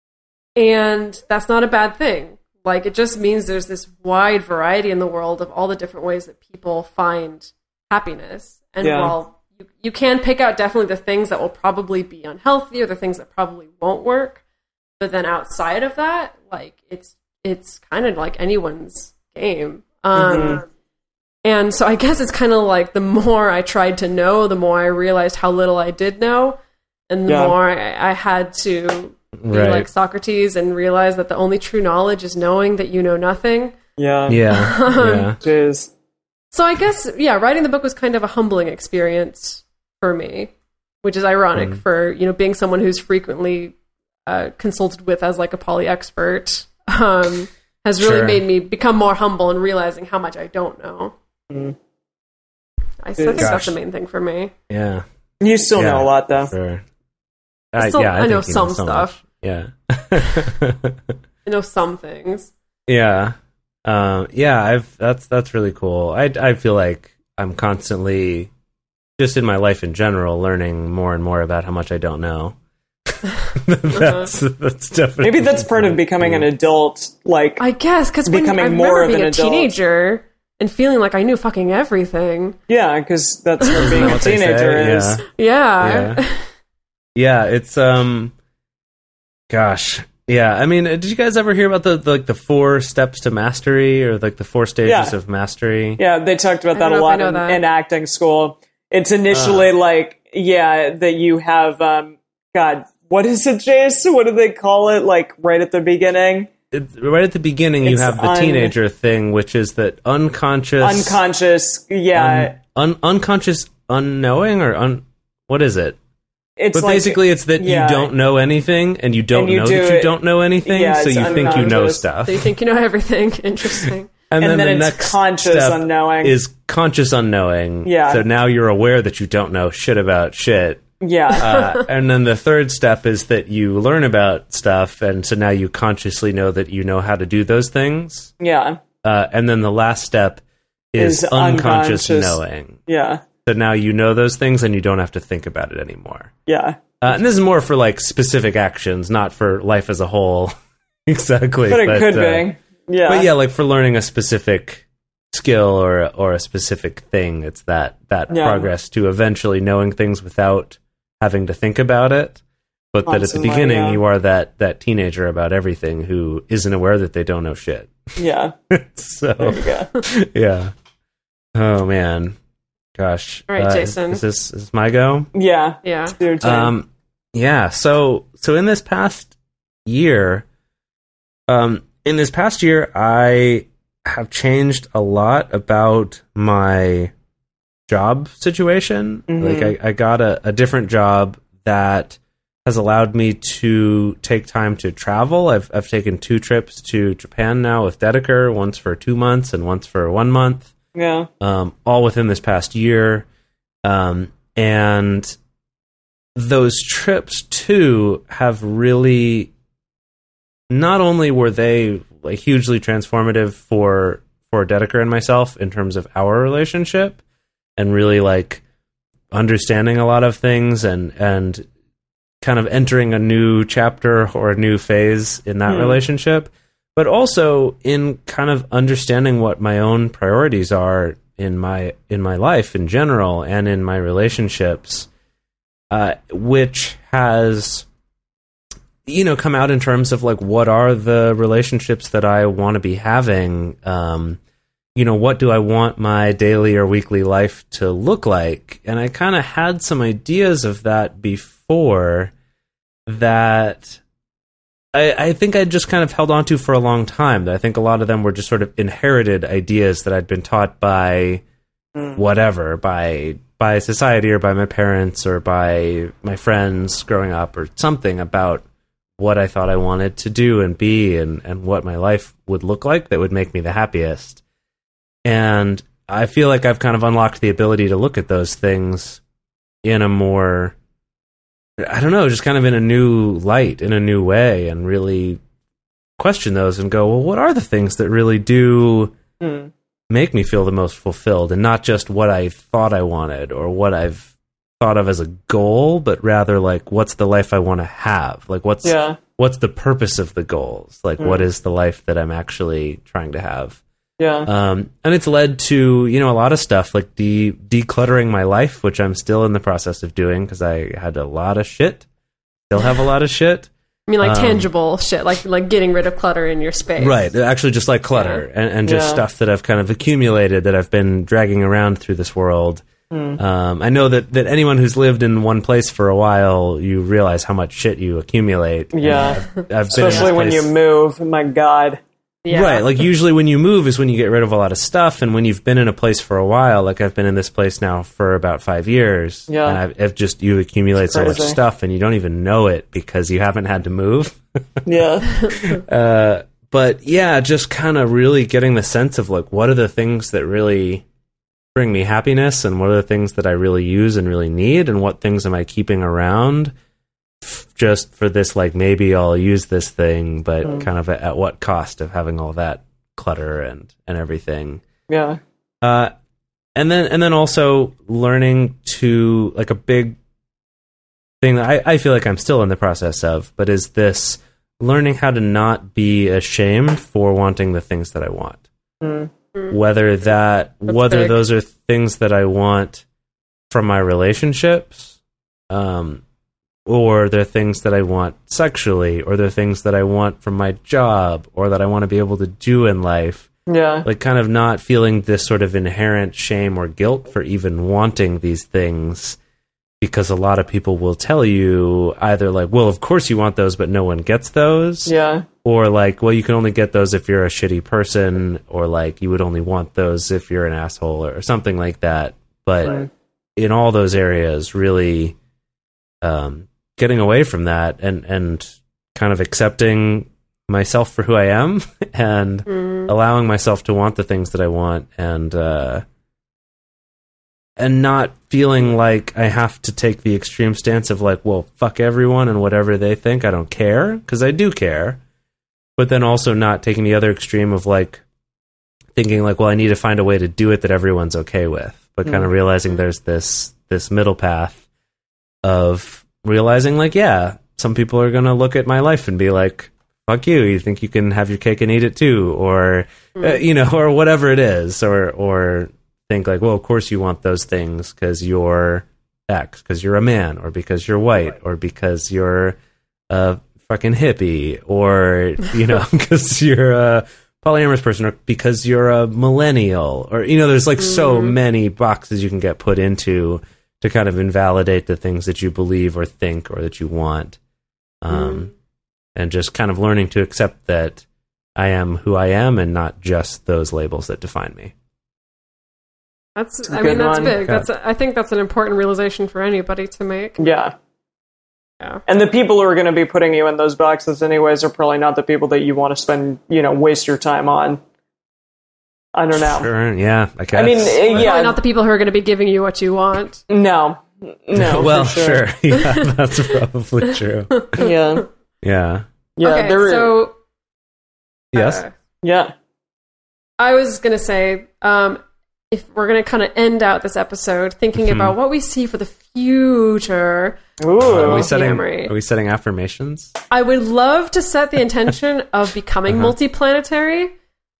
Speaker 2: And that's not a bad thing. Like it just means there's this wide variety in the world of all the different ways that people find happiness. And
Speaker 5: Yeah.
Speaker 2: while you, you can pick out definitely the things that will probably be unhealthy or the things that probably won't work, but then outside of that, like it's it's kind of like anyone's game. Um,
Speaker 5: Mhm.
Speaker 2: And so I guess it's kind of like the more I tried to know, the more I realized how little I did know, and the
Speaker 5: Yeah.
Speaker 2: more I, I had to be
Speaker 3: Right.
Speaker 2: like Socrates and realize that the only true knowledge is knowing that you know nothing.
Speaker 5: Yeah.
Speaker 3: Yeah. Yeah.
Speaker 5: Jeez.
Speaker 2: So I guess, yeah, writing the book was kind of a humbling experience for me, which is ironic
Speaker 3: Mm.
Speaker 2: for, you know, being someone who's frequently uh, consulted with as like a poly expert, um, has really
Speaker 3: Sure.
Speaker 2: made me become more humble and realizing how much I don't know.
Speaker 5: Mm.
Speaker 2: I, so I think
Speaker 3: Gosh.
Speaker 2: that's the main thing for me.
Speaker 3: Yeah.
Speaker 5: You still
Speaker 3: Yeah,
Speaker 5: know a lot, though.
Speaker 3: Sure.
Speaker 2: I still-
Speaker 3: yeah,
Speaker 2: I know
Speaker 3: think you
Speaker 2: some
Speaker 3: so
Speaker 2: stuff.
Speaker 3: much. Yeah.
Speaker 2: I know some things.
Speaker 3: Yeah. Um, yeah, I've that's that's really cool. I I feel like I'm constantly just in my life in general learning more and more about how much I don't know. that's that's definitely
Speaker 5: Maybe that's part of becoming an adult. Like,
Speaker 2: I guess, because
Speaker 5: Becoming
Speaker 2: I remember
Speaker 5: more of
Speaker 2: being
Speaker 5: an
Speaker 2: a
Speaker 5: adult.
Speaker 2: teenager and feeling like I knew fucking everything.
Speaker 5: yeah, because that's what being a
Speaker 3: what they say,
Speaker 5: teenager is.
Speaker 3: Yeah.
Speaker 2: Yeah.
Speaker 3: Yeah, it's um gosh. Yeah, I mean, did you guys ever hear about the, the like the four steps to mastery or like the four stages
Speaker 5: Yeah.
Speaker 3: of mastery?
Speaker 5: Yeah, they talked about
Speaker 2: I
Speaker 5: that
Speaker 2: don't
Speaker 5: a
Speaker 2: know if I
Speaker 5: lot
Speaker 2: know
Speaker 5: in,
Speaker 2: that.
Speaker 5: in acting school. It's initially like, yeah, that you have, um, God, what is it, Jace? What do they call it? Like right at the beginning?
Speaker 3: It, right at the beginning, you
Speaker 5: It's
Speaker 3: have the
Speaker 5: un-
Speaker 3: teenager thing, which is that unconscious,
Speaker 5: Unconscious, yeah.
Speaker 3: un, un, unconscious unknowing or un. What is it?
Speaker 5: it's
Speaker 3: But
Speaker 5: like,
Speaker 3: basically, it's that
Speaker 5: yeah.
Speaker 3: you don't know anything, and you don't
Speaker 5: And you
Speaker 3: know
Speaker 5: do
Speaker 3: that you
Speaker 5: it-
Speaker 3: don't know anything,
Speaker 5: yeah,
Speaker 3: so
Speaker 5: it's
Speaker 3: you think you know
Speaker 5: unconscious.
Speaker 3: stuff.
Speaker 2: So you think you know everything. Interesting.
Speaker 3: And,
Speaker 5: And
Speaker 3: then,
Speaker 5: then
Speaker 3: the
Speaker 5: it's
Speaker 3: next
Speaker 5: conscious
Speaker 3: step
Speaker 5: unknowing.
Speaker 3: is conscious unknowing.
Speaker 5: Yeah.
Speaker 3: So now you're aware that you don't know shit about shit.
Speaker 5: Yeah.
Speaker 3: Uh, and then the third step is that you learn about stuff, and so now you consciously know that you know how to do those things.
Speaker 5: yeah.
Speaker 3: Uh, and then the last step is,
Speaker 5: Is
Speaker 3: unconscious,
Speaker 5: unconscious.
Speaker 3: knowing.
Speaker 5: Yeah.
Speaker 3: So now you know those things, and you don't have to think about it anymore.
Speaker 5: Yeah.
Speaker 3: Uh, and this is more for like specific actions, not for life as a whole. Exactly.
Speaker 5: But it could
Speaker 3: uh,
Speaker 5: be. Yeah.
Speaker 3: But yeah, like for learning a specific skill or or a specific thing, it's that that
Speaker 5: Yeah.
Speaker 3: progress to eventually knowing things without having to think about it. But that at the
Speaker 5: Constantly,
Speaker 3: beginning
Speaker 5: yeah.
Speaker 3: you are that that teenager about everything who isn't aware that they don't know shit.
Speaker 5: Yeah.
Speaker 3: So
Speaker 5: There you go.
Speaker 3: yeah. Oh man. Gosh.
Speaker 2: All right,
Speaker 3: Uh,
Speaker 2: Jason.
Speaker 3: Is this is this my go?
Speaker 5: Yeah.
Speaker 2: Yeah.
Speaker 5: Your turn.
Speaker 3: Um, yeah. So, so in this past year, um, in this past year, I have changed a lot about my job situation.
Speaker 5: Mhm.
Speaker 3: Like, I, I got a, a different job that has allowed me to take time to travel. I've I've taken two trips to Japan now with Dedeker, once for two months and once for one month.
Speaker 5: yeah.
Speaker 3: Um, all within this past year. Um, and those trips too have really, not only were they like hugely transformative for for Dedeker and myself in terms of our relationship and really like understanding a lot of things and and kind of entering a new chapter or a new phase in that
Speaker 5: Hmm.
Speaker 3: relationship, but also in kind of understanding what my own priorities are in my in my life in general and in my relationships, uh, which has, you know, come out in terms of like what are the relationships that I want to be having. Um, you know, what do I want my daily or weekly life to look like? And I kind of had some ideas of that before that I, I think I just kind of held on to for a long time. I think a lot of them were just sort of inherited ideas that I'd been taught by whatever, by by society or by my parents or by my friends growing up or something about what I thought I wanted to do and be and, and what my life would look like that would make me the happiest. And I feel like I've kind of unlocked the ability to look at those things in a more, I don't know, just kind of in a new light, in a new way, and really question those and go, well, what are the things that really do
Speaker 5: Mm.
Speaker 3: make me feel the most fulfilled, and not just what I thought I wanted or what I've thought of as a goal, but rather like what's the life I want to have? Like what's
Speaker 5: Yeah.
Speaker 3: what's the purpose of the goals? Like what
Speaker 5: Mm.
Speaker 3: is the life that I'm actually trying to have?
Speaker 5: Yeah.
Speaker 3: Um, and it's led to, you know, a lot of stuff like de- decluttering my life, which I'm still in the process of doing because I had a lot of shit. Still have a lot of shit.
Speaker 2: I mean, like
Speaker 3: Um,
Speaker 2: tangible shit, like like getting rid of clutter in your space.
Speaker 3: Right. Actually, just like clutter and, and just
Speaker 5: Yeah.
Speaker 3: stuff that I've kind of accumulated that I've been dragging around through this world.
Speaker 5: Mm.
Speaker 3: Um, I know that, that anyone who's lived in one place for a while, you realize how much shit you accumulate. And
Speaker 5: Yeah.
Speaker 3: I've, I've been in
Speaker 5: Especially
Speaker 3: this
Speaker 5: when you
Speaker 3: place-
Speaker 5: move. My God.
Speaker 2: Yeah.
Speaker 3: Right, like usually when you move is when you get rid of a lot of stuff, and when you've been in a place for a while, like I've been in this place now for about five years,
Speaker 5: Yeah.
Speaker 3: and I've, I've just you accumulate so much
Speaker 5: crazy.
Speaker 3: stuff, and you don't even know it because you haven't had to move.
Speaker 5: Yeah.
Speaker 3: uh, but yeah, just kind of really getting the sense of like what are the things that really bring me happiness, and what are the things that I really use and really need, and what things am I keeping around f- just for this, like maybe I'll use this thing, but
Speaker 5: Mm.
Speaker 3: kind of at, at what cost of having all that clutter and and everything.
Speaker 5: Yeah.
Speaker 3: Uh, and then and then also learning to, like, a big thing that I, I feel like I'm still in the process of, but is this learning how to not be ashamed for wanting the things that I want.
Speaker 5: Mm.
Speaker 3: Whether that
Speaker 2: That's
Speaker 3: whether
Speaker 2: big.
Speaker 3: those are things that I want from my relationships, um, or they're things that I want sexually, or they're things that I want from my job, or that I want to be able to do in life.
Speaker 5: Yeah.
Speaker 3: Like, kind of not feeling this sort of inherent shame or guilt for even wanting these things, because a lot of people will tell you either like, well, of course you want those, but no one gets those.
Speaker 5: Yeah.
Speaker 3: Or like, well, you can only get those if you're a shitty person, or like you would only want those if you're an asshole, or something like that. But
Speaker 5: Right.
Speaker 3: in all those areas, really um, getting away from that and, and kind of accepting myself for who I am and
Speaker 2: Mm.
Speaker 3: allowing myself to want the things that I want, and uh, and not feeling like I have to take the extreme stance of like, well, fuck everyone and whatever they think, I don't care, because I do care. But then also not taking the other extreme of like thinking like, well, I need to find a way to do it that everyone's okay with, but kind of realizing there's this this middle path of realizing like, yeah, some people are going to look at my life and be like, fuck you, you think you can have your cake and eat it too, or uh, you know, or whatever it is, or or think like, well, of course you want those things because you're X, because you're a man, or because you're white, or because you're a fucking hippie, or you know, because you're a polyamorous person, or because you're a millennial, or you know, there's like mm-hmm. so many boxes you can get put into to kind of invalidate the things that you believe or think or that you want, um, mm. and just kind of learning to accept that I am who I am and not just those labels that define me.
Speaker 2: That's, I mean, that's one. big. That's, I think that's an important realization for anybody to make.
Speaker 5: Yeah.
Speaker 2: Yeah.
Speaker 5: And the people who are going to be putting you in those boxes anyways are probably not the people that you want to spend, you know, waste your time on. I don't know.
Speaker 3: Sure, yeah, I guess.
Speaker 5: I mean, uh, yeah.
Speaker 2: Probably not the people who are going to be giving you what you want.
Speaker 5: No. No,
Speaker 3: well,
Speaker 5: for sure.
Speaker 3: sure. Yeah, that's probably true.
Speaker 5: Yeah.
Speaker 3: Yeah.
Speaker 5: Yeah,
Speaker 2: okay,
Speaker 5: there
Speaker 2: so...
Speaker 3: Yes?
Speaker 2: Uh,
Speaker 5: yeah.
Speaker 2: I was going to say... Um, if we're going to kind of end out this episode thinking mm-hmm. about what we see for the future.
Speaker 5: Ooh.
Speaker 3: Are we setting, are we setting affirmations?
Speaker 2: I would love to set the intention of becoming uh-huh. multiplanetary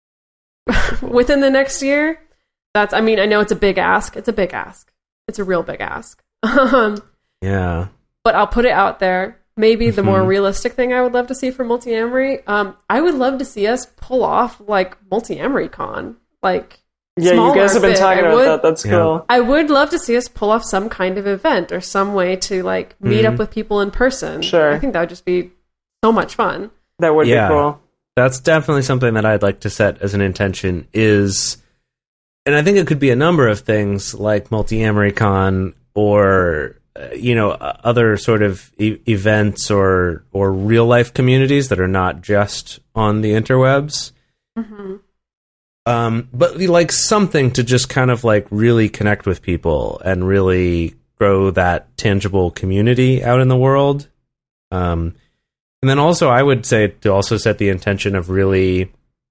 Speaker 2: within the next year. That's, I mean, I know it's a big ask. It's a big ask. It's a real big ask. um,
Speaker 3: yeah.
Speaker 2: But I'll put it out there. Maybe the
Speaker 3: mm-hmm.
Speaker 2: more realistic thing I would love to see for multi-amory, um, I would love to see us pull off like multi-amory con. Like,
Speaker 5: Yeah, you guys have been
Speaker 2: big.
Speaker 5: talking
Speaker 2: I
Speaker 5: about
Speaker 2: would,
Speaker 5: that. That's
Speaker 3: yeah.
Speaker 5: cool.
Speaker 2: I would love to see us pull off some kind of event or some way to like meet
Speaker 3: mm-hmm.
Speaker 2: up with people in person.
Speaker 5: Sure.
Speaker 2: I think that would just be so much fun.
Speaker 5: That would
Speaker 3: yeah,
Speaker 5: be cool.
Speaker 3: That's definitely something that I'd like to set as an intention is, and I think it could be a number of things like multi-amory con or, uh, you know, other sort of e- events or, or real life communities that are not just on the interwebs.
Speaker 2: Mm-hmm.
Speaker 3: Um, but like something to just kind of like really connect with people and really grow that tangible community out in the world. Um, and then also I would say to also set the intention of really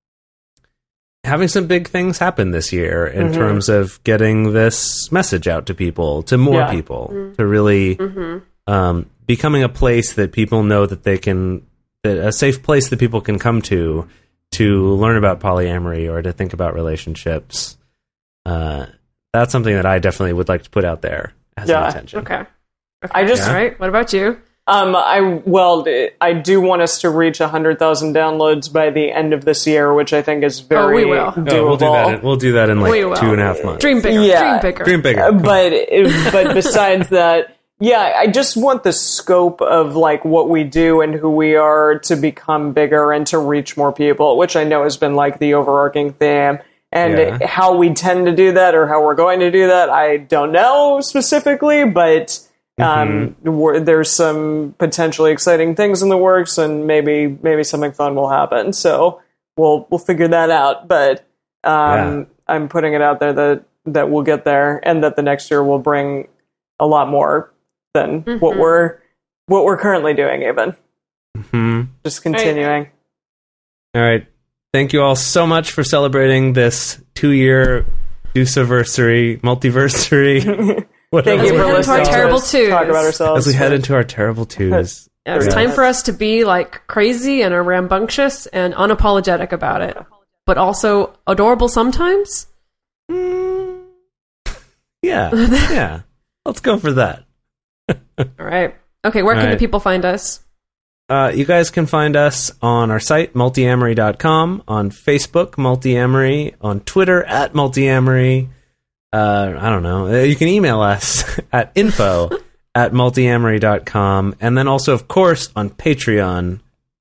Speaker 3: having some big things happen this year in mm-hmm. terms of getting this message out to people, to more
Speaker 5: yeah.
Speaker 3: people,
Speaker 2: mm-hmm.
Speaker 3: to really
Speaker 2: mm-hmm.
Speaker 3: um, becoming a place that people know that they can, that a safe place that people can come to to learn about polyamory or to think about relationships. Uh, that's something that I definitely would like to put out there as
Speaker 5: yeah.
Speaker 3: an intention.
Speaker 2: Okay. okay.
Speaker 5: I just,
Speaker 2: All right. What about you?
Speaker 5: Um, I well, I do want us to reach a hundred thousand downloads by the end of this year, which I think is very
Speaker 2: oh, we will.
Speaker 5: doable.
Speaker 3: Oh, we'll do that. In, we'll do that in like two and a half months.
Speaker 2: Dream bigger.
Speaker 5: Yeah.
Speaker 2: Dream bigger.
Speaker 3: Dream bigger.
Speaker 5: Uh, but but besides that, yeah, I just want the scope of like what we do and who we are to become bigger and to reach more people, which I know has been like the overarching theme. And
Speaker 3: yeah.
Speaker 5: how we tend to do that or how we're going to do that, I don't know specifically, but. Um, mm-hmm. There's some potentially exciting things in the works, and maybe maybe something fun will happen. So we'll we'll figure that out. But um,
Speaker 3: yeah.
Speaker 5: I'm putting it out there that that we'll get there, and that the next year will bring a lot more than mm-hmm. what we're what we're currently doing. Even
Speaker 3: mm-hmm.
Speaker 5: just continuing.
Speaker 3: All right. Thank you all so much for celebrating this two-year Deuciversary, multiversary.
Speaker 5: Thank you for listening to
Speaker 2: our terrible
Speaker 5: us
Speaker 2: twos.
Speaker 5: talk about ourselves.
Speaker 3: As we head into our terrible twos.
Speaker 2: Yeah, it's
Speaker 5: yeah.
Speaker 2: time for us to be like crazy and rambunctious and unapologetic about it, but also adorable sometimes.
Speaker 3: Mm, yeah, yeah. Let's go for that.
Speaker 2: All right. Okay, where
Speaker 3: All
Speaker 2: can
Speaker 3: right.
Speaker 2: the people find us?
Speaker 3: Uh, you guys can find us on our site, multiamory dot com, on Facebook, Multiamory, on Twitter, at Multiamory. Uh, I don't know. You can email us at info at multiamory dot com. And then also, of course, on Patreon,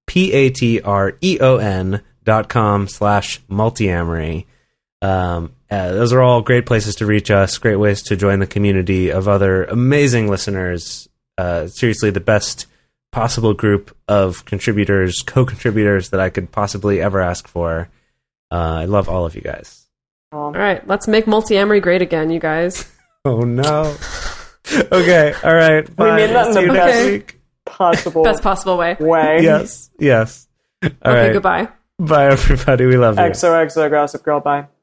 Speaker 3: P-A-T-R-E-O-N dot com slash multiamory. Um, uh, those are all great places to reach us, great ways to join the community of other amazing listeners. Uh, seriously, the best possible group of contributors, co-contributors that I could possibly ever ask for. Uh, I love all of you guys.
Speaker 2: All right, let's make multi-amory great again, you guys.
Speaker 3: Oh no. Okay, all right. Bye.
Speaker 5: made that in
Speaker 3: See
Speaker 5: the
Speaker 3: you
Speaker 5: best-
Speaker 3: next week.
Speaker 5: Possible
Speaker 2: Best possible way.
Speaker 5: way.
Speaker 3: Yes, yes. All
Speaker 2: Okay,
Speaker 3: right.
Speaker 2: goodbye.
Speaker 3: Bye, everybody. We love you.
Speaker 5: X O X O Gossip Girl. Bye.